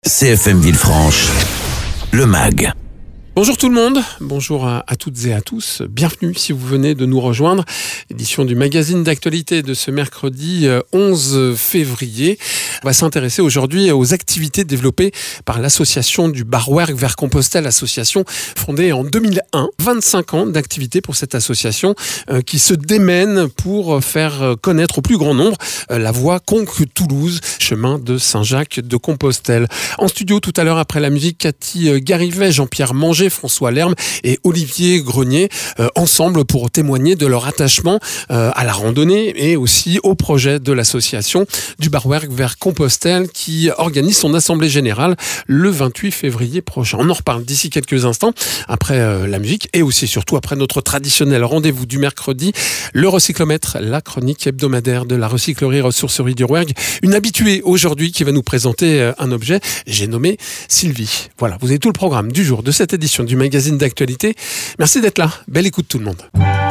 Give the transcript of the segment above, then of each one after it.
CFM Villefranche, le MAG. Bonjour tout le monde, bonjour à toutes et à tous, bienvenue si vous venez de nous rejoindre. Édition du magazine d'actualité de ce mercredi 11 février. On va s'intéresser aujourd'hui aux activités développées par l'association du Barwerk vers Compostelle, association fondée en 2001. 25 ans d'activité pour cette association qui se démène pour faire connaître au plus grand nombre la voie Conques-Toulouse, chemin de Saint-Jacques de Compostelle. En studio tout à l'heure après la musique, Cathy Garivet, Jean-Pierre Manger, François Lerme et Olivier Grenier, ensemble pour témoigner de leur attachement à la randonnée et aussi au projet de l'association du Barwerk vers Compostelle qui organise son assemblée générale le 28 février prochain. On en reparle d'ici quelques instants après la musique et aussi surtout après notre traditionnel rendez-vous du mercredi, le recyclomètre, la chronique hebdomadaire de la recyclerie ressourcerie du Rouergue. Une habituée aujourd'hui qui va nous présenter un objet, j'ai nommé Sylvie. Voilà, vous avez tout le programme du jour de cette édition du magazine d'actualité. Merci d'être là. Belle écoute tout le monde.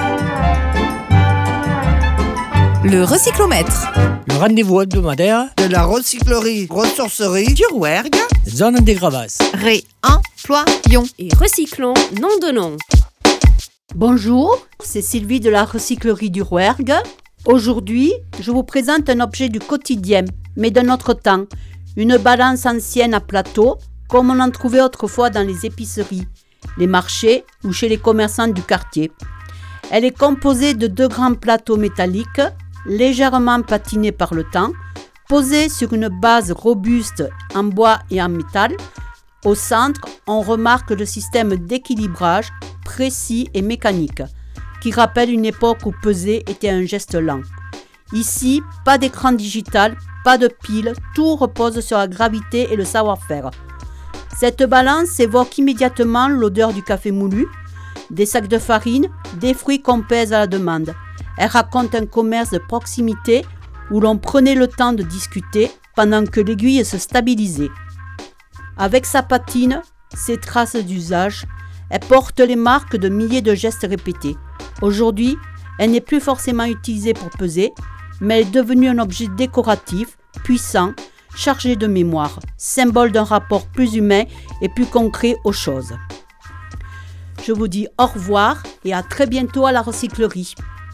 Le recyclomètre. Le rendez-vous hebdomadaire de la recyclerie ressourcerie du Rouergue. Zone des Gravasses. Réemployons et recyclons nom de nom. Bonjour, c'est Sylvie de la recyclerie du Rouergue. Aujourd'hui, je vous présente un objet du quotidien, mais d'un autre temps. Une balance ancienne à plateau, comme on en trouvait autrefois dans les épiceries, les marchés ou chez les commerçants du quartier. Elle est composée de 2 grands plateaux métalliques, légèrement patinés par le temps, posés sur une base robuste en bois et en métal. Au centre, on remarque le système d'équilibrage précis et mécanique, qui rappelle une époque où peser était un geste lent. Ici, pas d'écran digital, pas de pile, tout repose sur la gravité et le savoir-faire. Cette balance évoque immédiatement l'odeur du café moulu, des sacs de farine, des fruits qu'on pèse à la demande. Elle raconte un commerce de proximité où l'on prenait le temps de discuter pendant que l'aiguille se stabilisait. Avec sa patine, ses traces d'usage, elle porte les marques de milliers de gestes répétés. Aujourd'hui, elle n'est plus forcément utilisée pour peser, mais elle est devenue un objet décoratif, puissant, chargé de mémoire, symbole d'un rapport plus humain et plus concret aux choses. Je vous dis au revoir et à très bientôt à la recyclerie.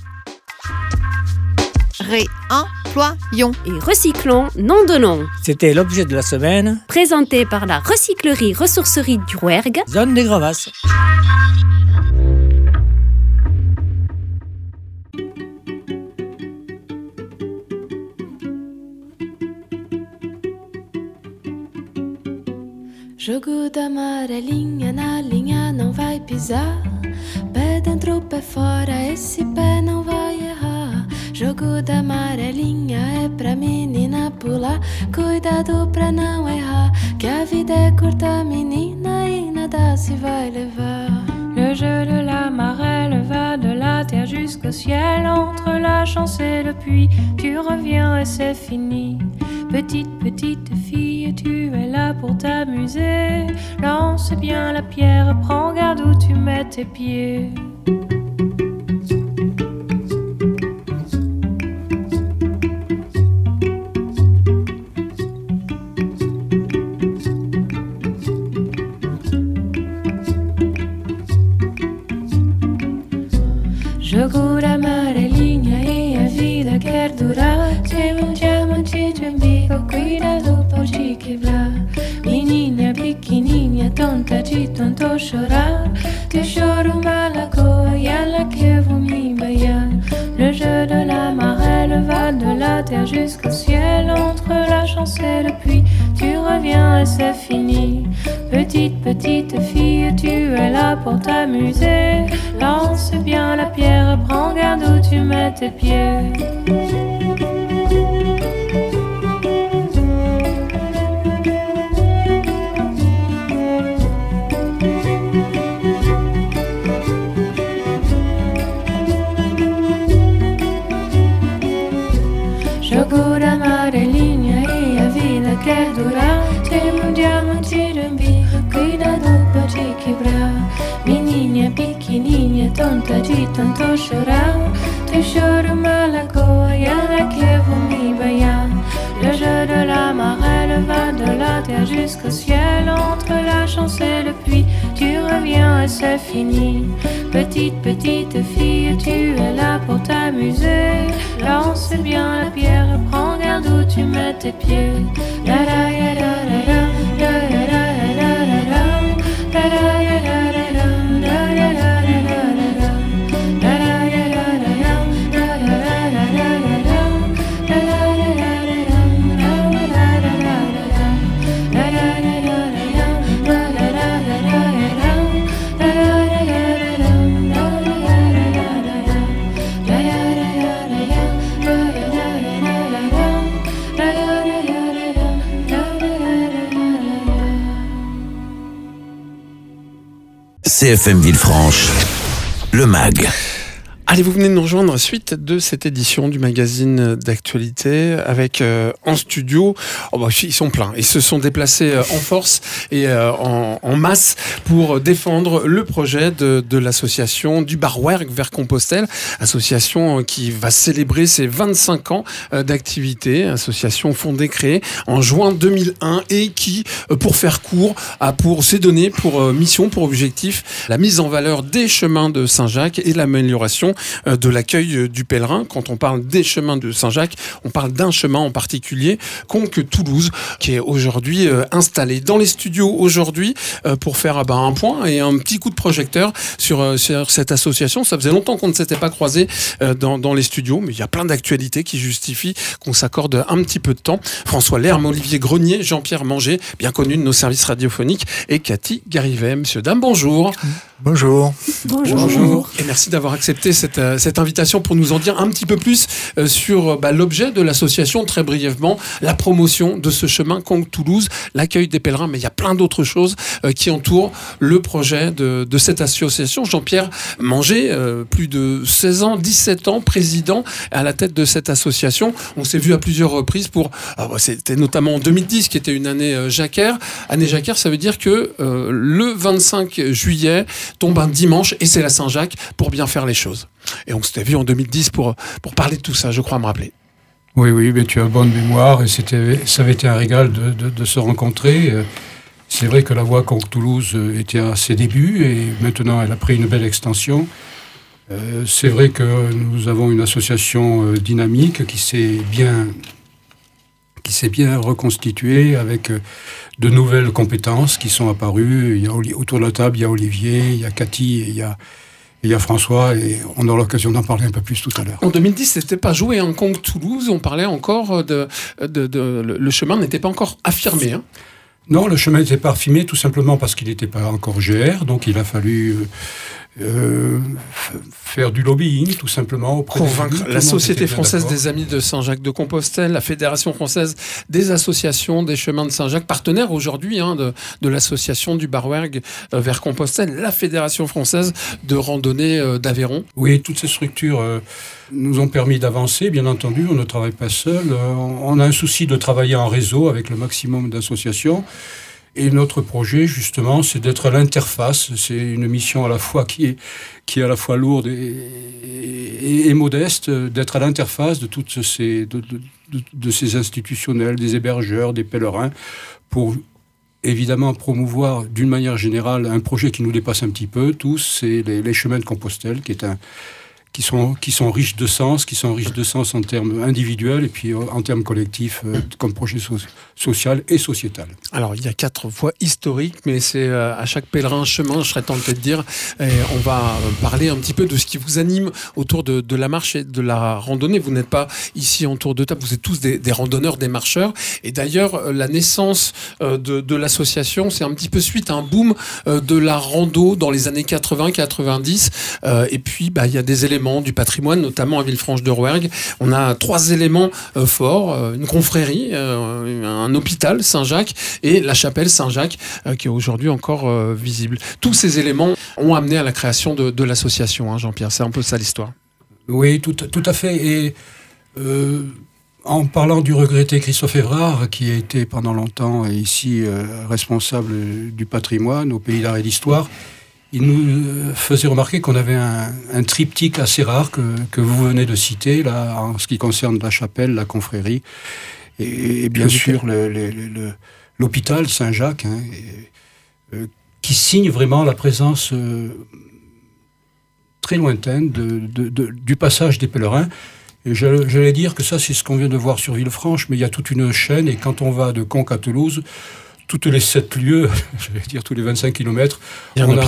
Réemployons et recyclons nom de nom. C'était l'objet de la semaine, Présenté par la recyclerie ressourcerie du Rouergue, Zone des Gravasses. Jogo da amarelinha na linha não vai pisar. Pé dentro, pé fora, esse pé não vai errar. Jogo da amarelinha é pra menina pular. Cuidado pra não errar, que a vida é curta, menina, e nada se vai levar. Le jeu de la marelle va de la terre jusqu'au ciel. Entre la chance et le puits, tu reviens et c'est fini. Petite fille, tu es là pour t'amuser. Lance bien la pierre, prends garde où tu mets tes pieds. Jogo da amarelinha e a vida quer durar. Tem diamante de umbigo, cuidado pode quebrar. Menina pequenininha, tonta de tanto chorar. Te choro malagoa e ela que vou me embaiar. Le jeu de la marelle va de la terre jusqu'au ciel. Entre la chance et le puits, tu reviens et c'est fini. Petite fille, tu es là pour t'amuser. Lance bien la pierre, prends garde où tu mets tes pieds. Jogo da amarelinha e a vida quer durar. Tem diamante de umbigo, cuidado pode quebrar. Menina pequenininha, tonta de tanto chorar. Te choro malagoa e ela que vou me banhar. Le jeu de la marelle va de la terre jusqu'à jusqu'au ciel, entre la chance et le puits, tu reviens et c'est fini. Petite, petite fille, tu es là pour t'amuser. Lance bien la pierre, prends garde où tu mets tes pieds. La la ya la la la, la la la la la la, la la ya la la la, la la la la la la, la la ya la la la, la la la la la la, la la la la la la, la la la la la, la la la la la, la la la la CFM Villefranche, le MAG. Allez, vous venez de nous rejoindre suite de cette édition du magazine d'actualité avec en studio, ils sont pleins. Ils se sont déplacés en force et en masse pour défendre le projet de l'association du Barwerk vers Compostelle, association qui va célébrer ses 25 ans d'activité, association fondée, créée en juin 2001 et qui, pour faire court, s'est donné pour mission, pour objectif, la mise en valeur des chemins de Saint-Jacques et l'amélioration de l'accueil du pèlerin. Quand on parle des chemins de Saint-Jacques, on parle d'un chemin en particulier, Conques-Toulouse, qui est aujourd'hui installé dans les studios aujourd'hui pour faire un point et un petit coup de projecteur sur cette association. Ça faisait longtemps qu'on ne s'était pas croisés dans les studios, mais il y a plein d'actualités qui justifient qu'on s'accorde un petit peu de temps. François Lerme, Olivier Grenier, Jean-Pierre Manger, bien connus de nos services radiophoniques, et Cathy Garivet. Monsieur, dame, bonjour. Bonjour. Bonjour. Et merci d'avoir accepté cette invitation pour nous en dire un petit peu plus sur l'objet de l'association, très brièvement, la promotion de ce chemin Conques-Toulouse, l'accueil des pèlerins, mais il y a plein d'autres choses qui entourent le projet de cette association. Jean-Pierre Manger, plus de 16 ans, 17 ans, président à la tête de cette association. On s'est vu à plusieurs reprises c'était notamment en 2010 qui était une année Jacquère. Année Jacquère, ça veut dire que le 25 juillet tombe un dimanche et c'est la Saint-Jacques pour bien faire les choses. Et on s'était vu en 2010 pour parler de tout ça, je crois me rappeler. Oui, mais tu as bonne mémoire et ça avait été un régal de se rencontrer. C'est vrai que la voie Conques-Toulouse était à ses débuts et maintenant elle a pris une belle extension. C'est vrai que nous avons une association dynamique qui s'est bien reconstituée avec de nouvelles compétences qui sont apparues. Autour de la table, il y a Olivier, il y a Cathy, et il y a François, et on aura l'occasion d'en parler un peu plus tout à l'heure. En 2010, c'était pas joué en Conques-Toulouse, on parlait encore le chemin n'était pas encore affirmé. Hein. Non, le chemin n'était pas affirmé tout simplement parce qu'il n'était pas encore GR, donc il a fallu faire du lobbying tout simplement auprès convaincre la Société française des Amis de Saint-Jacques-de-Compostelle, la Fédération française des associations des chemins de Saint-Jacques, partenaire aujourd'hui de l'association du Barwerk vers Compostelle, la Fédération française de randonnée d'Aveyron. Oui, toutes ces structures nous ont permis d'avancer, bien entendu, on ne travaille pas seul, on a un souci de travailler en réseau avec le maximum d'associations. Et notre projet, justement, c'est d'être à l'interface. C'est une mission à la fois qui est à la fois lourde et modeste, d'être à l'interface de toutes ces institutionnels, des hébergeurs, des pèlerins, pour évidemment promouvoir d'une manière générale un projet qui nous dépasse un petit peu. Tous, c'est les chemins de Compostelle, qui sont riches de sens, en termes individuels et puis en termes collectifs comme projet social et sociétal. Alors, il y a 4 voies historiques, mais c'est à chaque pèlerin chemin, je serais tenté de dire. Et on va parler un petit peu de ce qui vous anime autour de la marche et de la randonnée. Vous n'êtes pas ici autour de table, vous êtes tous des randonneurs, des marcheurs. Et d'ailleurs, la naissance de l'association, c'est un petit peu suite à un boom de la rando dans les années 80-90. Et puis, il y a des éléments du patrimoine, notamment à Villefranche-de-Rouergue. On a 3 éléments forts, une confrérie, un hôpital Saint-Jacques et la chapelle Saint-Jacques qui est aujourd'hui encore visible. Tous ces éléments ont amené à la création de l'association, Jean-Pierre. C'est un peu ça l'histoire. Oui, tout à fait. Et en parlant du regretté Christophe Évrard, qui a été pendant longtemps ici responsable du patrimoine au Pays d'Art et d'Histoire, il nous faisait remarquer qu'on avait un triptyque assez rare que vous venez de citer, là, en ce qui concerne la chapelle, la confrérie, et bien sûr l'hôpital Saint-Jacques, qui signe vraiment la présence très lointaine du passage des pèlerins. Et j'allais dire que ça, c'est ce qu'on vient de voir sur Villefranche, mais il y a toute une chaîne, et quand on va de Conques à Toulouse, toutes les 7 lieues, je vais dire tous les 25 km, on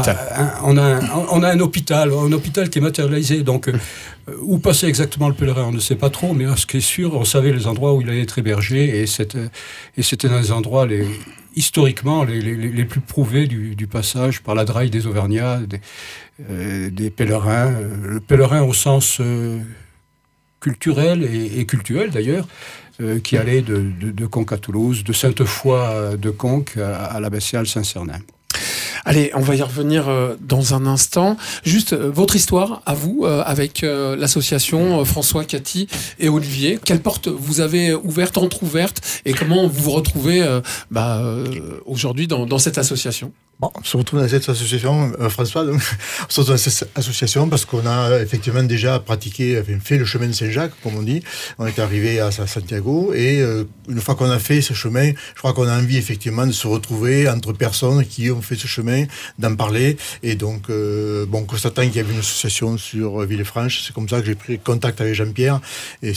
a un hôpital qui est matérialisé. Donc, où passait exactement le pèlerin, on ne sait pas trop, mais ce qui est sûr, on savait les endroits où il allait être hébergé, et c'était dans les endroits historiquement les plus prouvés du passage par la draille des Auvergnats, des pèlerins. Le pèlerin au sens culturel et cultuel d'ailleurs, qui allait de Conques à Toulouse, de Sainte-Foy de Conques à l'abbatiale Saint-Cernin. Allez, on va y revenir dans un instant. Juste votre histoire à vous, avec l'association François, Cathy et Olivier. Quelle porte vous avez ouverte, entrouverte, et comment vous vous retrouvez aujourd'hui dans cette association ? Bon, on se retrouve dans cette association, François, donc, on se retrouve dans cette association parce qu'on a effectivement déjà fait le chemin de Saint-Jacques, comme on dit. On est arrivé à Santiago, et une fois qu'on a fait ce chemin, je crois qu'on a envie effectivement de se retrouver entre personnes qui ont fait ce chemin, d'en parler. Et donc, constatant qu'il y avait une association sur Villefranche, c'est comme ça que j'ai pris contact avec Jean-Pierre. Et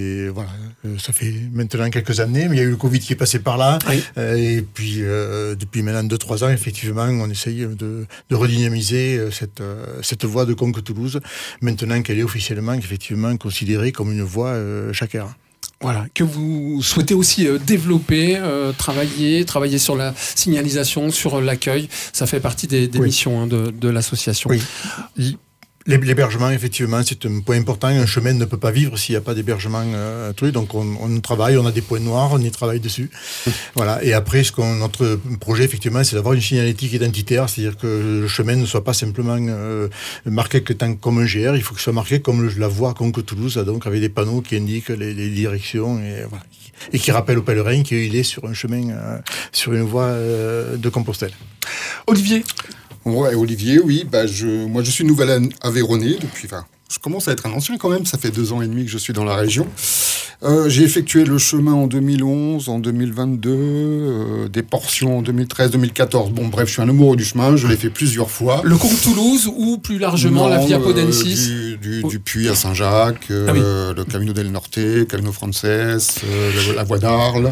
ça fait maintenant quelques années, mais il y a eu le Covid qui est passé par là. Oui. Et puis, depuis maintenant 2-3 ans, effectivement, on essaye de redynamiser cette voie de Conques-Toulouse, maintenant qu'elle est officiellement effectivement considérée comme une voie jacquère. Voilà, que vous souhaitez aussi développer, travailler sur la signalisation, sur l'accueil. Ça fait partie des missions de l'association. Oui. L'hébergement, effectivement, c'est un point important. Un chemin ne peut pas vivre s'il n'y a pas d'hébergement. Donc, on travaille, on a des points noirs, on y travaille dessus. Voilà. Et après, notre projet, effectivement, c'est d'avoir une signalétique identitaire, c'est-à-dire que le chemin ne soit pas simplement marqué comme un GR, il faut que ce soit marqué comme la voie Conques-Toulouse, donc avec des panneaux qui indiquent les directions et qui rappellent au pèlerin qu'il est sur un chemin, sur une voie de Compostelle. Olivier. Ouais, Olivier, oui. Moi, je suis nouvel Aveyronais depuis. Je commence à être un ancien quand même. Ça fait 2 ans et demi que je suis dans la région. J'ai effectué le chemin en 2011, en 2022, des portions en 2013, 2014. Bon, bref, je suis un amoureux du chemin. Je l'ai fait plusieurs fois. Le Conques-Toulouse ou plus largement la Via Podensis du Puy à Saint-Jacques, le Camino del Norte, Camino Frances, la voie d'Arles.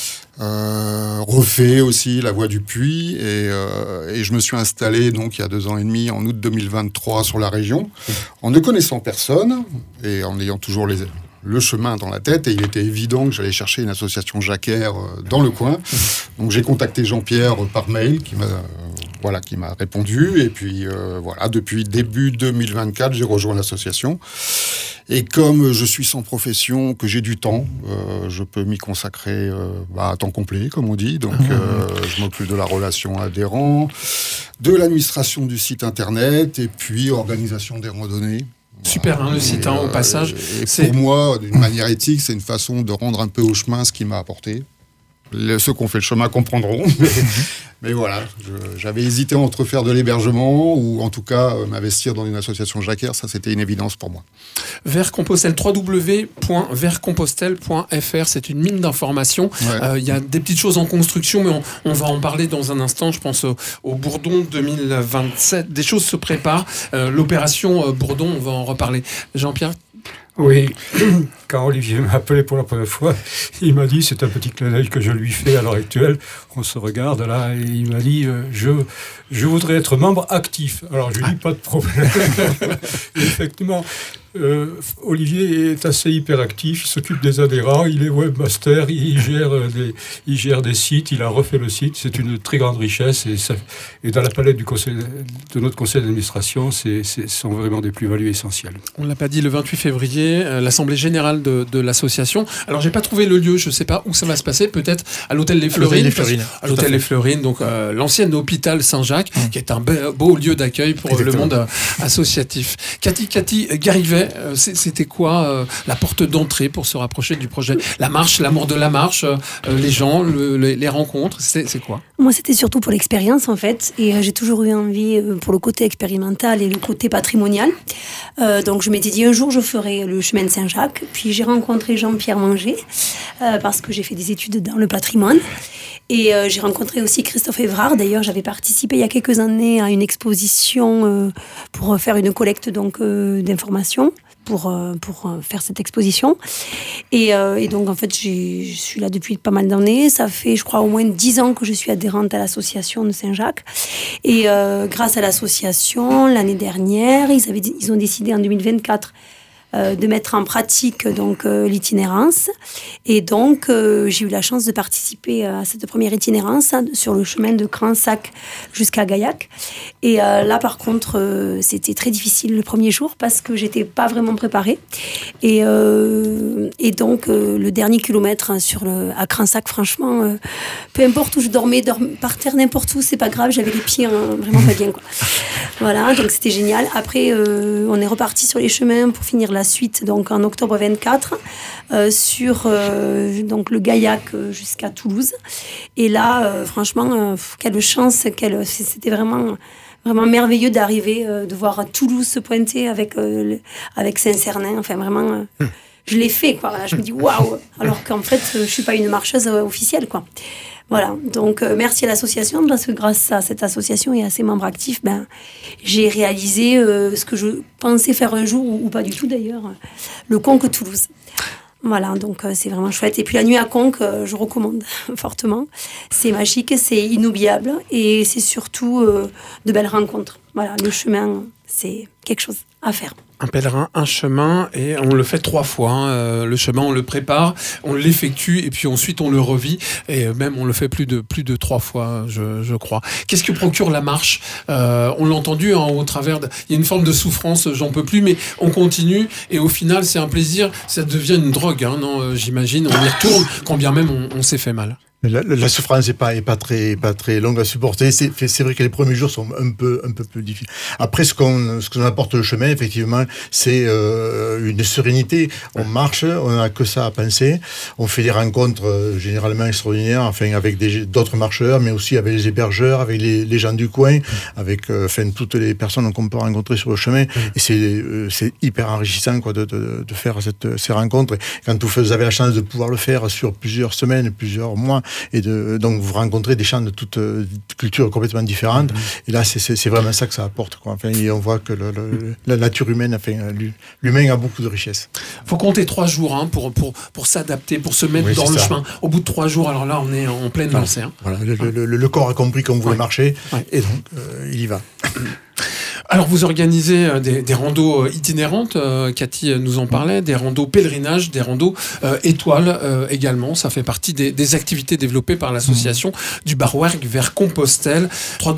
Refait aussi la voie du Puy, et je me suis installé donc il y a 2 ans et demi en août 2023 sur la région, en ne connaissant personne et en ayant toujours le chemin dans la tête, et il était évident que j'allais chercher une association jacquère dans le coin. Donc j'ai contacté Jean-Pierre par mail qui m'a répondu, et puis depuis début 2024 j'ai rejoint l'association. Et comme je suis sans profession, que j'ai du temps, je peux m'y consacrer à temps complet, comme on dit. Donc, je m'occupe de la relation adhérent, de l'administration du site internet, et puis organisation des randonnées. Super, le site, au passage. Pour moi, d'une manière éthique, c'est une façon de rendre un peu au chemin ce qu'il m'a apporté. Ceux qui ont fait le chemin comprendront. Mais voilà, j'avais hésité entre faire de l'hébergement ou en tout cas m'investir dans une association jacquère. Ça, c'était une évidence pour moi. Vers Compostelle, www.vercompostelle.fr, c'est une mine d'informations. Il y a des petites choses en construction, mais on va en parler dans un instant. Je pense au Bourdon 2027. Des choses se préparent. L'opération Bourdon, on va en reparler. Jean-Pierre ? Oui, quand Olivier m'a appelé pour la première fois, il m'a dit, c'est un petit clin d'œil que je lui fais à l'heure actuelle, on se regarde là, et il m'a dit, je voudrais être membre actif. Alors je lui dis, pas de problème. Effectivement, Olivier est assez hyperactif, il s'occupe des adhérents, il est webmaster, il gère des sites, il a refait le site, c'est une très grande richesse, et dans la palette de notre conseil d'administration, sont vraiment des plus-values essentielles. On ne l'a pas dit, le 28 février, l'Assemblée Générale de l'association. Alors, j'ai pas trouvé le lieu, je ne sais pas où ça va se passer, peut-être à l'Hôtel Les Fleurines. À l'Hôtel Les Fleurines, donc l'ancien hôpital Saint-Jacques, qui est un beau lieu d'accueil pour le monde associatif. Cathy Garivet, projet, c'était quoi la porte d'entrée pour se rapprocher du projet? La marche, l'amour de la marche, les gens, les rencontres, c'est quoi? Moi, c'était surtout pour l'expérience, en fait. Et j'ai toujours eu envie pour le côté expérimental et le côté patrimonial. Donc, je m'étais dit, un jour, je ferai le chemin de Saint-Jacques. Puis, j'ai rencontré Jean-Pierre Manger, parce que j'ai fait des études dans le patrimoine. Et j'ai rencontré aussi Christophe Évrard. D'ailleurs, j'avais participé il y a quelques années à une exposition pour faire une collecte d'informations. Pour faire cette exposition. Et donc, en fait, je suis là depuis pas mal d'années. Ça fait, je crois, au moins 10 ans que je suis adhérente à l'association de Saint-Jacques. Et grâce à l'association, l'année dernière, ils ont décidé en 2024 de mettre en pratique donc l'itinérance. Et donc, j'ai eu la chance de participer à cette première itinérance sur le chemin de Cransac jusqu'à Gaillac. Et là, par contre, c'était très difficile le premier jour parce que j'étais pas vraiment préparée. Et donc, le dernier kilomètre à Cransac, franchement, peu importe où je dormais par terre, n'importe où, c'est pas grave, j'avais les pieds vraiment pas bien, quoi. Voilà, donc c'était génial. Après, on est reparti sur les chemins pour finir la suite, donc en octobre 24, sur donc le Gaillac jusqu'à Toulouse. Et là, franchement, quelle chance, c'était vraiment merveilleux d'arriver, de voir Toulouse se pointer avec Saint-Cernin. Enfin, vraiment, je l'ai fait, quoi. Là, je me dis waouh, alors qu'en fait, je suis pas une marcheuse officielle, quoi. Voilà, donc merci à l'association, parce que grâce à cette association et à ses membres actifs, j'ai réalisé ce que je pensais faire un jour, ou pas du tout d'ailleurs, le Conques Toulouse. Voilà, donc c'est vraiment chouette. Et puis la nuit à Conques, je recommande fortement. C'est magique, c'est inoubliable et c'est surtout de belles rencontres. Voilà, le chemin, c'est quelque chose à faire. Un pèlerin, un chemin, et on le fait 3 fois. Hein. Le chemin, on le prépare, on l'effectue, et puis ensuite on le revit, et même on le fait plus de 3 fois, je crois. Qu'est-ce que procure la marche? On l'a entendu au travers. Il y a une forme de souffrance, j'en peux plus, mais on continue, et au final, c'est un plaisir. Ça devient une drogue, hein, non? J'imagine. On y retourne, quand bien même on s'est fait mal. La souffrance n'est pas très longue à supporter. C'est vrai que les premiers jours sont un peu plus difficiles. Après, ce qu'on apporte le chemin, effectivement, c'est une sérénité. On marche, on n'a que ça à penser. On fait des rencontres généralement extraordinaires, enfin avec d'autres marcheurs, mais aussi avec les hébergeurs, avec les gens du coin, avec toutes les personnes qu'on peut rencontrer sur le chemin. Et c'est hyper enrichissant, quoi, de faire ces rencontres. Et quand vous avez la chance de pouvoir le faire sur plusieurs semaines, plusieurs mois, et donc vous rencontrez des gens de toutes cultures complètement différentes. Et là, c'est vraiment ça que ça apporte, quoi. Enfin, et on voit que la nature humaine, enfin, l'humain a beaucoup de richesse. Il faut compter 3 jours, hein, pour s'adapter, pour se mettre dans le chemin. Au bout de 3 jours, alors là, on est en pleine lancée. Hein. Voilà, le corps a compris qu'on voulait marcher, et donc il y va. Alors, vous organisez des randos itinérantes, Cathy nous en parlait, des randos pèlerinages, des randos étoiles également. Ça fait partie des activités développées par l'association du Barouergue vers Compostelle,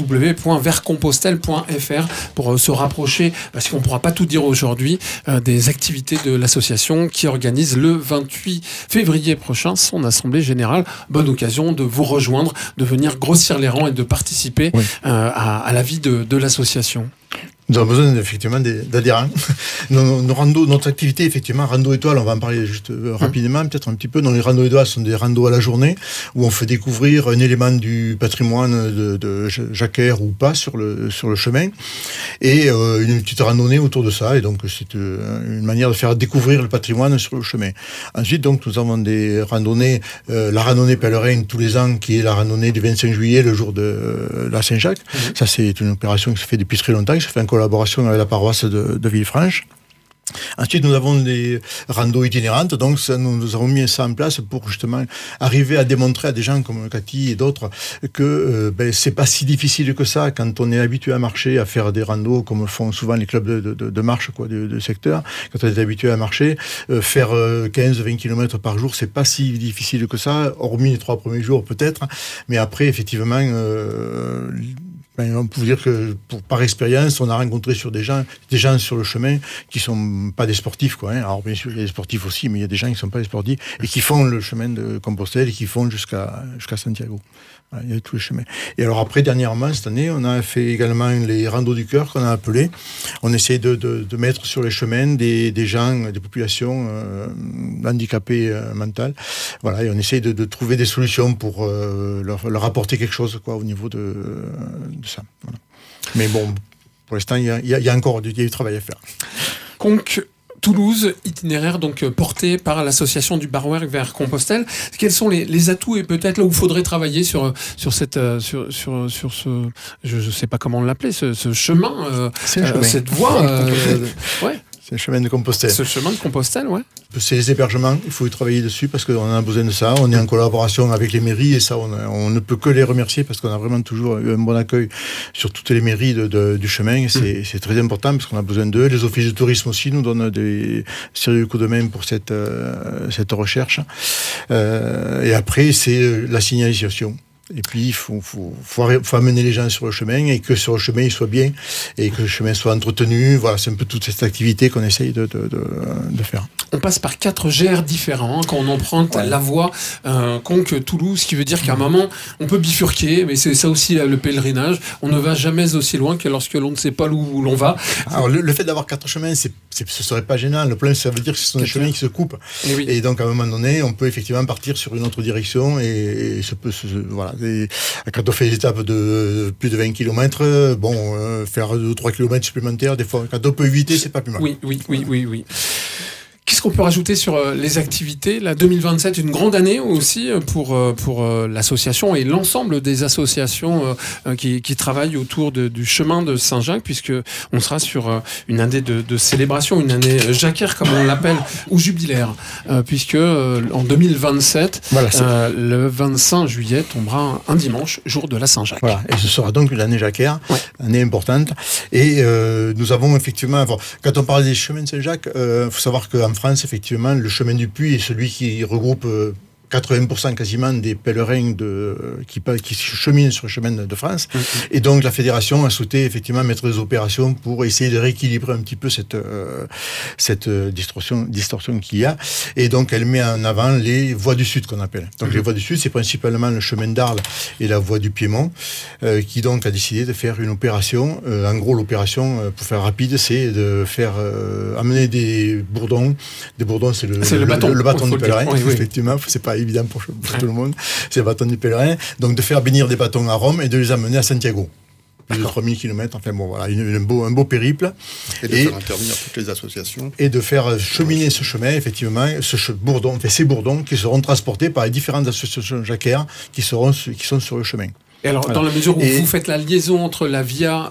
www.verscompostelle.fr, pour se rapprocher, parce qu'on ne pourra pas tout dire aujourd'hui, des activités de l'association qui organise le 28 février prochain son assemblée générale. Bonne occasion de vous rejoindre, de venir grossir les rangs et de participer à la vie de l'association. Nous avons besoin effectivement d'adhérents. Notre activité, effectivement, rando étoile, on va en parler juste rapidement, peut-être un petit peu. Donc, les randos étoiles sont des randos à la journée où on fait découvrir un élément du patrimoine de Jacquère ou pas sur le chemin, et une petite randonnée autour de ça. Et donc, c'est une manière de faire découvrir le patrimoine sur le chemin. Ensuite, donc, nous avons des randonnées, la randonnée pèlerin tous les ans, qui est la randonnée du 25 juillet, le jour de la Saint-Jacques. Ça, c'est une opération qui se fait depuis très longtemps, qui se fait en collaboration avec la paroisse de Villefranche. Ensuite, nous avons des randos itinérantes, donc nous avons mis ça en place pour justement arriver à démontrer à des gens comme Cathy et d'autres que c'est pas si difficile que ça quand on est habitué à marcher, à faire des randos comme font souvent les clubs de marche, quoi, de secteur. Quand on est habitué à marcher, faire 15-20 km par jour, c'est pas si difficile que ça, hormis les 3 premiers jours peut-être, mais après effectivement On peut dire que par expérience, on a rencontré des gens sur le chemin qui sont pas des sportifs, quoi. Alors bien sûr, il y a des sportifs aussi, mais il y a des gens qui sont pas des sportifs et qui font le chemin de Compostelle et qui font jusqu'à Santiago. Voilà, il y a tous les chemins. Et alors après, dernièrement, cette année, on a fait également les randos du cœur qu'on a appelés. On essaie de mettre sur les chemins des gens, des populations handicapées mentales. Voilà, et on essaie de trouver des solutions pour leur apporter quelque chose, quoi, au niveau de ça. Voilà. Mais bon, pour l'instant, il y a encore du travail à faire. Conques, Toulouse, itinéraire donc porté par l'association du Barwerk vers Compostelle. Quels sont les atouts et peut-être là où il faudrait travailler sur ce, je sais pas comment l'appeler, ce chemin, cette voie. Ouais. C'est le chemin de Compostelle. Ce chemin de Compostelle, ouais. C'est les hébergements, il faut y travailler dessus parce qu'on a besoin de ça. On est en collaboration avec les mairies et ça, on ne peut que les remercier parce qu'on a vraiment toujours eu un bon accueil sur toutes les mairies du chemin. C'est très important parce qu'on a besoin d'eux. Les offices de tourisme aussi nous donnent des sérieux coups de main pour cette recherche. Et après, c'est la signalisation. Et puis, il faut amener les gens sur le chemin et que sur le chemin, il soit bien et que le chemin soit entretenu. Voilà, c'est un peu toute cette activité qu'on essaye de faire. On passe par 4 GR différents quand on emprunte la voie Conques-Toulouse, ce qui veut dire qu'à un moment, on peut bifurquer, mais c'est ça aussi le pèlerinage. On ne va jamais aussi loin que lorsque l'on ne sait pas où l'on va. Alors, le fait d'avoir 4 chemins, ce serait pas gênant. Le problème, ça veut dire que ce sont des chemins qui se coupent. Et donc, à un moment donné, on peut effectivement partir sur une autre direction et voilà. Et quand on fait des étapes de plus de 20 km, faire 2 ou 3 km supplémentaires, des fois, quand on peut éviter, c'est pas plus mal. Oui. Qu'est-ce qu'on peut rajouter sur les activités ? La 2027, une grande année aussi pour l'association et l'ensemble des associations qui travaillent autour du chemin de Saint-Jacques, puisque on sera sur une année de célébration, une année jacquaire comme on l'appelle, ou jubilaire, puisque en 2027, le 25 juillet tombera un dimanche, jour de la Saint-Jacques. Voilà, et ce sera donc une année jacquaire, année importante. Et nous avons effectivement, quand on parle des chemins de Saint-Jacques, faut savoir qu'en France, effectivement, le chemin du Puy est celui qui regroupe 80% quasiment des pèlerins qui cheminent sur le chemin de France. Et donc, la fédération a souhaité effectivement mettre des opérations pour essayer de rééquilibrer un petit peu cette distorsion qu'il y a. Et donc, elle met en avant les voies du Sud qu'on appelle. Donc, les voies du Sud, c'est principalement le chemin d'Arles et la voie du Piémont, qui donc a décidé de faire une opération. En gros, l'opération, pour faire rapide, c'est de faire amener des bourdons. Des bourdons, c'est le bâton du pèlerin, effectivement. C'est pas évident pour tout le monde, c'est le bâton du pèlerin, donc de faire venir des bâtons à Rome et de les amener à Santiago. Plus de 3000 km, enfin bon, voilà, un beau périple. Et de faire intervenir toutes les associations. Et de faire cheminer ce chemin, effectivement, ces bourdons qui seront transportés par les différentes associations jacquaires qui sont sur le chemin. Et alors, dans la mesure où vous faites la liaison entre la via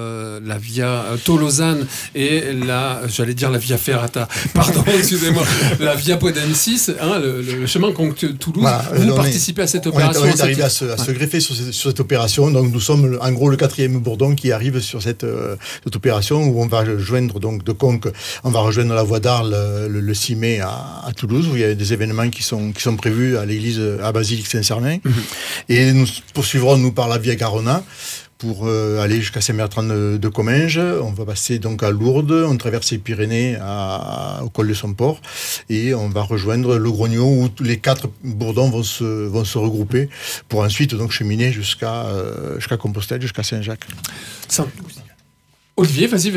Tolosan et la via Ferrata, pardon, excusez-moi, la via Podensis, le chemin Conques-Toulouse, vous participez à cette opération. On est arrivé à se greffer sur cette opération, donc nous sommes en gros le 4e bourdon qui arrive sur cette opération où on va joindre donc de Conques, on va rejoindre la voie d'Arles le 6 mai à Toulouse, où il y a des événements qui sont prévus à l'église, à Basilique Saint-Sernin, et nous poursuivrons par la Via Garona pour aller jusqu'à Saint-Bertrand de Comminges. On va passer donc à Lourdes, on traverse les Pyrénées au col de Somport et on va rejoindre le Grogno où tous les 4 bourdons vont se regrouper pour ensuite donc cheminer jusqu'à Compostelle, jusqu'à Saint-Jacques. Olivier, vas-y.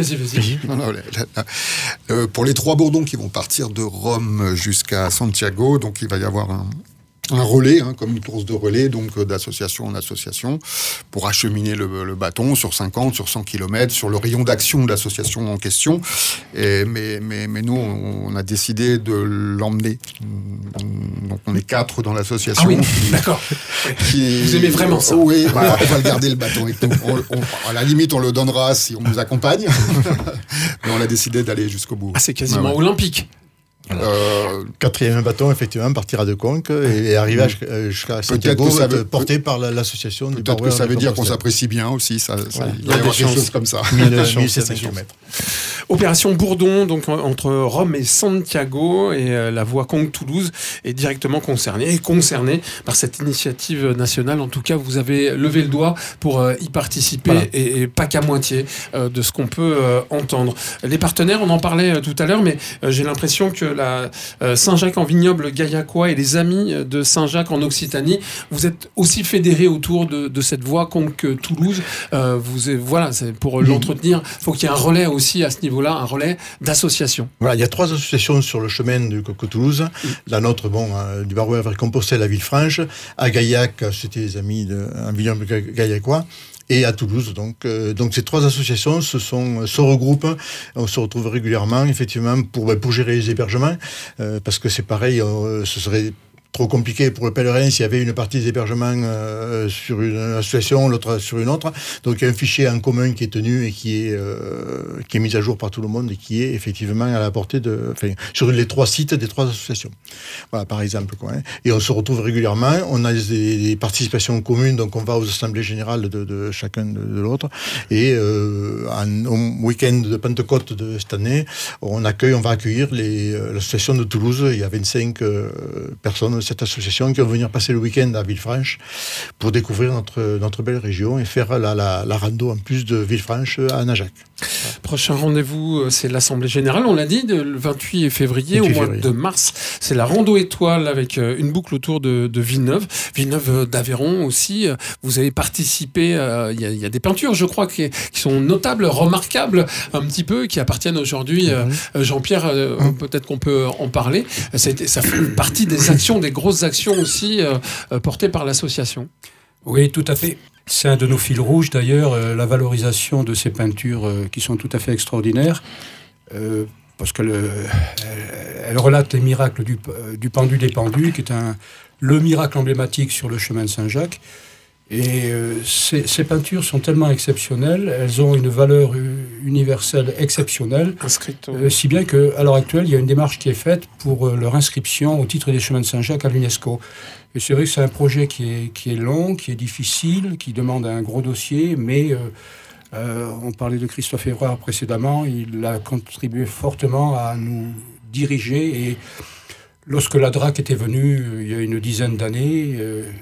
Pour les 3 bourdons qui vont partir de Rome jusqu'à Santiago, donc il va y avoir un relais, comme une course de relais, donc d'association en association, pour acheminer le bâton sur 50, sur 100 km, sur le rayon d'action de l'association en question. Mais nous, on a décidé de l'emmener. Donc on est 4 dans l'association. Ah oui, d'accord. Vous aimez vraiment ça? Oui, on va le garder le bâton. Et donc, à la limite, on le donnera si on nous accompagne. Mais on a décidé d'aller jusqu'au bout. Ah, c'est quasiment olympique. 4e bâton, effectivement, partira de Conques et arriver jusqu'à Santiago, porté par l'association du Peut-être que ça veut dire qu'on s'apprécie bien aussi. Il va y avoir quelque chose comme ça. 1700 km. Opération Bourdon, donc entre Rome et Santiago, et la voie Conques-Toulouse est directement concernée par cette initiative nationale. En tout cas, vous avez levé le doigt pour y participer, et pas qu'à moitié de ce qu'on peut entendre. Les partenaires, on en parlait tout à l'heure, mais j'ai l'impression que la Saint-Jacques en vignoble gaillacois et les amis de Saint-Jacques en Occitanie, vous êtes aussi fédérés autour de cette voie Conques-Toulouse. C'est pour l'entretenir, il faut qu'il y ait un relais aussi à ce niveau-là, un relais d'associations. Voilà, il y a 3 associations sur le chemin de Conques-Toulouse. La nôtre, du Barouer vers Compostelle à Villefranche. À Gaillac, c'était les amis d'un vignoble gaillacois. Et à Toulouse, donc ces 3 associations se regroupent, on se retrouve régulièrement, effectivement, pour gérer les hébergements, parce que c'est pareil, ce serait trop compliqué pour le pèlerin s'il y avait une partie des hébergements sur une association, l'autre sur une autre. Donc il y a un fichier en commun qui est tenu et qui est mis à jour par tout le monde et qui est effectivement à la portée sur les 3 sites des 3 associations. Voilà, par exemple. Et on se retrouve régulièrement. On a des participations communes, donc on va aux assemblées générales de chacun de l'autre. Et au week-end de Pentecôte de cette année, on va accueillir l'association de Toulouse. Il y a 25 personnes de cette association qui vont venir passer le week-end à Villefranche pour découvrir notre belle région et faire la rando en plus de Villefranche à Najac. Prochain rendez-vous, c'est l'Assemblée Générale, on l'a dit, le 28 février, au mois de mars. C'est la rando étoile avec une boucle autour de Villeneuve. Villeneuve d'Aveyron aussi. Vous avez participé, il y a des peintures, je crois, qui sont notables, remarquables, un petit peu, qui appartiennent aujourd'hui. Jean-Pierre, peut-être qu'on peut en parler. Ça fait partie des actions, des grosses actions aussi portées par l'association. Oui, tout à fait. C'est un de nos fils rouges d'ailleurs, la valorisation de ces peintures qui sont tout à fait extraordinaires, parce qu'elle relate les miracles du pendu des pendus, qui est le miracle emblématique sur le chemin de Saint-Jacques. Et ces peintures sont tellement exceptionnelles, elles ont une valeur universelle exceptionnelle, si bien qu'à l'heure actuelle, il y a une démarche qui est faite pour leur inscription au titre des chemins de Saint-Jacques à l'UNESCO. Et c'est vrai que c'est un projet qui est long, qui est difficile, qui demande un gros dossier, mais on parlait de Christophe Évrard précédemment, il a contribué fortement à nous diriger. Et lorsque la DRAC était venue, il y a une dizaine d'années,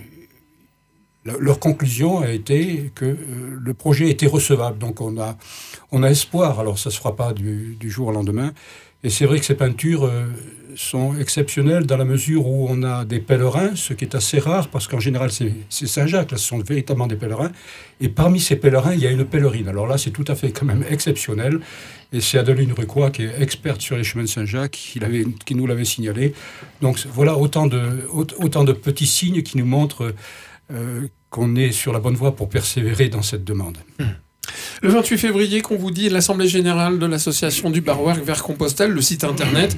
leur conclusion a été que le projet était recevable. Donc on a espoir. Alors ça ne se fera pas du jour au lendemain. Et c'est vrai que ces peintures sont exceptionnelles dans la mesure où on a des pèlerins, ce qui est assez rare, parce qu'en général c'est Saint-Jacques, là ce sont véritablement des pèlerins. Et parmi ces pèlerins, il y a une pèlerine. Alors là c'est tout à fait quand même exceptionnel. Et c'est Adeline Rucois, qui est experte sur les chemins de Saint-Jacques, qui nous l'avait signalé. Donc voilà autant de petits signes qui nous montrent qu'on est sur la bonne voie pour persévérer dans cette demande. Le 28 février, qu'on vous dit, l'Assemblée Générale de l'Association du Barouer vers Compostelle, le site internet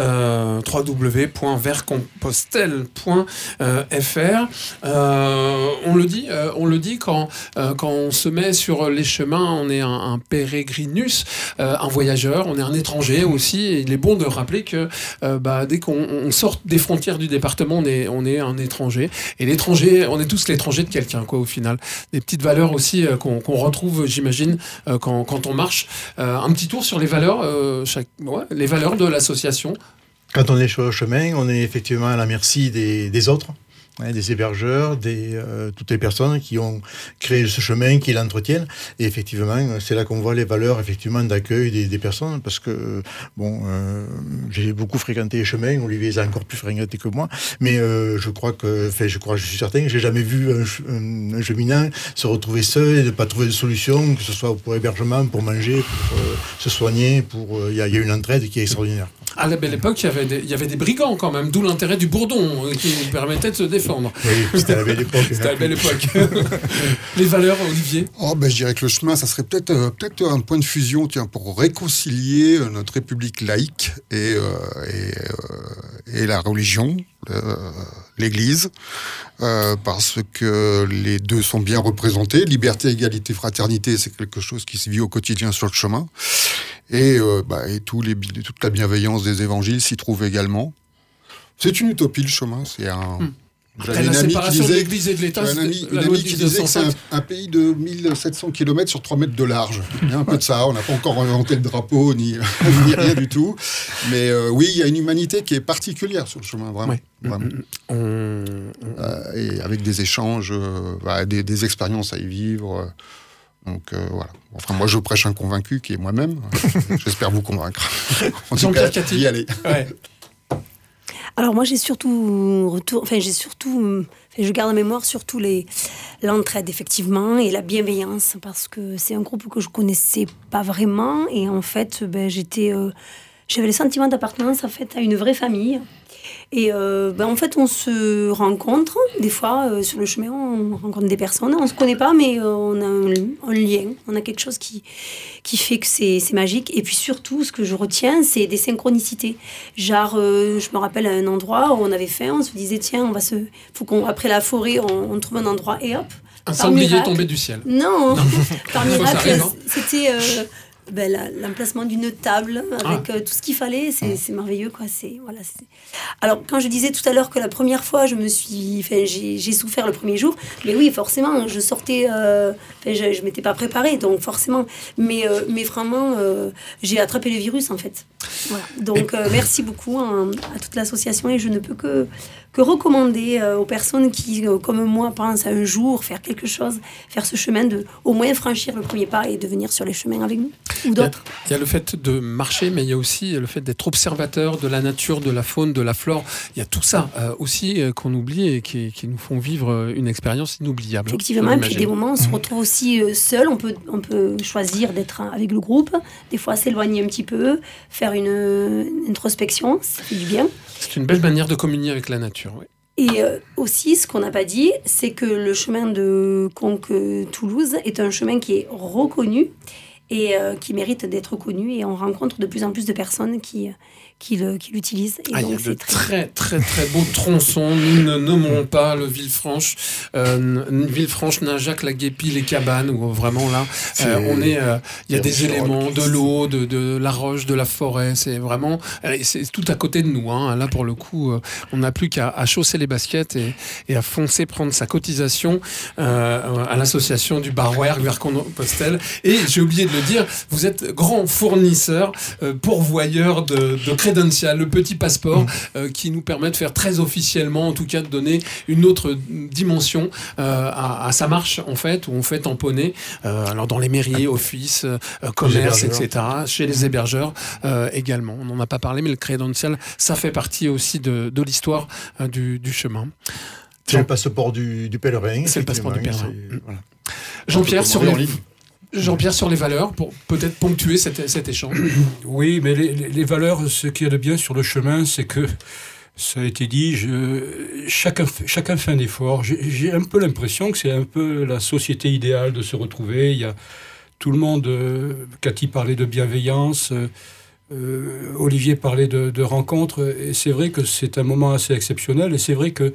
www.verscompostelle.fr. On le dit quand on se met sur les chemins, on est un peregrinus, un voyageur, on est un étranger aussi. Et il est bon de rappeler que dès qu'on sort des frontières du département, on est un étranger. Et l'étranger, on est tous l'étranger de quelqu'un, au final. Des petites valeurs aussi qu'on retrouve, j'imagine, quand on marche. Un petit tour sur les valeurs, les valeurs de l'association. Quand on est sur le chemin, on est effectivement à la merci des autres, des hébergeurs, toutes les personnes qui ont créé ce chemin, qui l'entretiennent. Et effectivement, c'est là qu'on voit les valeurs effectivement d'accueil des personnes, parce que j'ai beaucoup fréquenté les chemins. Olivier les a encore plus fréquenté que moi, mais je suis certain que j'ai jamais vu un cheminant se retrouver seul et ne pas trouver de solution, que ce soit pour hébergement, pour manger, pour se soigner. Il y a une entraide qui est extraordinaire. À la belle époque, il y avait des brigands quand même, d'où l'intérêt du bourdon qui permettait de se défendre. Oui, c'était à la belle époque. C'était à la belle époque. Les valeurs, Olivier ? Je dirais que le chemin, ça serait peut-être un point de fusion pour réconcilier notre République laïque et la religion, l'Église, parce que les deux sont bien représentés. Liberté, égalité, fraternité, c'est quelque chose qui se vit au quotidien sur le chemin. Et toute la bienveillance des évangiles s'y trouve également. C'est une utopie, le chemin. C'est Après la séparation de l'Église et de l'État, un ami qui disait que c'est un pays de 1700 km sur 3 mètres de large. Il y a un peu de ça. On n'a pas encore inventé le drapeau, ni rien du tout. Mais oui, il y a une humanité qui est particulière sur le chemin, vraiment. Ouais. Vraiment. Et avec des échanges, des expériences à y vivre. Donc voilà. Enfin, moi, je prêche un convaincu qui est moi-même. J'espère vous convaincre. En tout cas, y aller. Ouais. Alors moi, je garde en mémoire surtout l'entraide, effectivement, et la bienveillance, parce que c'est un groupe que je connaissais pas vraiment, et en fait, j'avais le sentiment d'appartenance en fait à une vraie famille. Et en fait, on se rencontre, des fois, sur le chemin, on rencontre des personnes, on ne se connaît pas, mais on a un lien, on a quelque chose qui fait que c'est magique. Et puis surtout, ce que je retiens, c'est des synchronicités. Genre, je me rappelle à un endroit où on avait faim, on se disait, tiens, après la forêt, on trouve un endroit, et hop. Un sanglier tombé du ciel. Non. Par miracle, c'était... l'emplacement d'une table avec tout ce qu'il fallait, c'est merveilleux, quoi. Alors, quand je disais tout à l'heure que la première fois, j'ai souffert le premier jour, mais oui, forcément, je sortais, je m'étais pas préparée, donc forcément, mais vraiment, j'ai attrapé le virus, en fait. Voilà. Donc, merci beaucoup à toute l'association, et je ne peux que recommander aux personnes qui, comme moi, pensent à un jour faire quelque chose, faire ce chemin, au moins franchir le premier pas et de venir sur les chemins avec nous, ou d'autres. Il y a le fait de marcher, mais il y a aussi le fait d'être observateur de la nature, de la faune, de la flore. Il y a tout ça aussi qu'on oublie et qui nous font vivre une expérience inoubliable. Effectivement, et puis des moments, on se retrouve aussi seul. On peut choisir d'être avec le groupe, des fois s'éloigner un petit peu, faire une introspection, ça fait du bien. C'est une belle manière de communier avec la nature, oui. Et aussi, ce qu'on n'a pas dit, c'est que le chemin de Conques-Toulouse est un chemin qui est reconnu et qui mérite d'être connu. Et on rencontre de plus en plus de personnes qui l'utilisent. Et donc, il y a de très très très beaux tronçons. Nous ne nommerons pas le Villefranche, Najac, la Guépie, les cabanes, où vraiment là, il y a des éléments, de l'eau, de la roche, de la forêt. C'est vraiment, c'est tout à côté de nous. Hein. Là, pour le coup, on n'a plus qu'à chausser les baskets et à foncer prendre sa cotisation à l'association du Barwerk vers Compostelle. Et j'ai oublié de le dire, vous êtes grand fournisseur, pourvoyeur de Credential, le petit passeport qui nous permet de faire très officiellement, en tout cas de donner une autre dimension à sa marche, en fait, où on fait tamponner, alors dans les mairies, offices, commerces, etc., chez les hébergeurs également. On n'en a pas parlé, mais le Credential, ça fait partie aussi de l'histoire du chemin. C'est le passeport du pèlerin. C'est le passeport du pèlerin. Voilà. Jean-Pierre, sur les valeurs, pour peut-être ponctuer cet échange. Oui, mais les valeurs, ce qu'il y a de bien sur le chemin, c'est que, ça a été dit, chacun fait un effort. J'ai un peu l'impression que c'est un peu la société idéale de se retrouver. Il y a tout le monde, Cathy parlait de bienveillance, Olivier parlait de rencontres, et c'est vrai que c'est un moment assez exceptionnel, et c'est vrai que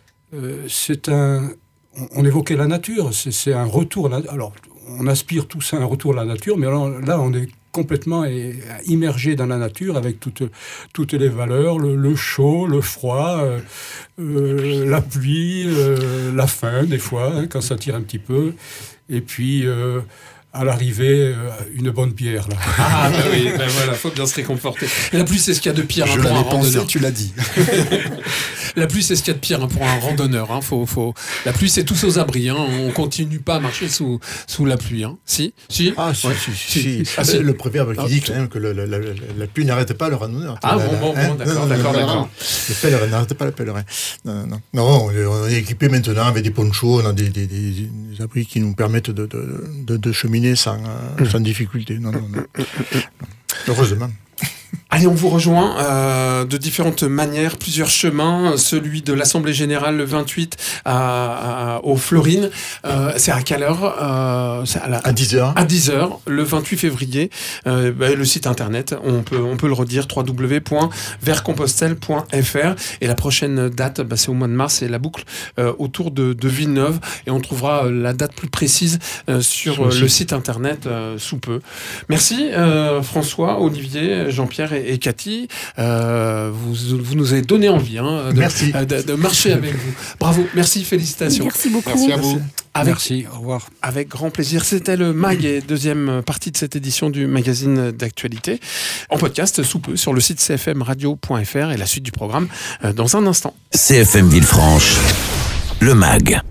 on évoquait la nature, c'est un retour. Alors, on aspire tous à un retour à la nature, mais là, on est complètement immergé dans la nature avec toutes les valeurs, le chaud, le froid, la pluie, la faim, des fois, hein, quand ça tire un petit peu. Et puis, à l'arrivée, une bonne bière. Là. Ah, bah oui, voilà, faut bien se réconforter. La pluie, c'est ce qu'il y a de pire pour un randonneur. Tu l'as dit. La pluie, c'est ce qu'il y a de pire pour un randonneur. Hein. La pluie, c'est tous aux abris. Hein. On continue pas à marcher sous la pluie. Hein. Si. Ah, si. Le proverbe qui dit quand même que la pluie n'arrête pas le randonneur. Ah, bon, d'accord. Le pèlerin n'arrête pas le pèlerin. Non, on est équipé maintenant avec des ponchos, on a des abris qui nous permettent de cheminer sans difficulté. Non. Heureusement. Allez, on vous rejoint de différentes manières, plusieurs chemins. Celui de l'Assemblée Générale le 28 aux Florines. C'est à quelle heure à 10h. À 10h, le 28 février. Le site internet, on peut le redire, www.vercompostelle.fr. Et la prochaine date, c'est au mois de mars, c'est la boucle autour de Villeneuve. Et on trouvera la date plus précise sur le site internet sous peu. Merci François, Olivier, Jean-Pierre et Cathy. Vous nous avez donné envie de marcher avec vous. Bravo, merci, félicitations. Merci beaucoup. Merci à vous. Merci, au revoir. Avec grand plaisir. C'était le MAG et deuxième partie de cette édition du magazine d'actualité. En podcast sous peu sur le site cfmradio.fr et la suite du programme dans un instant. CFM Villefranche, le MAG.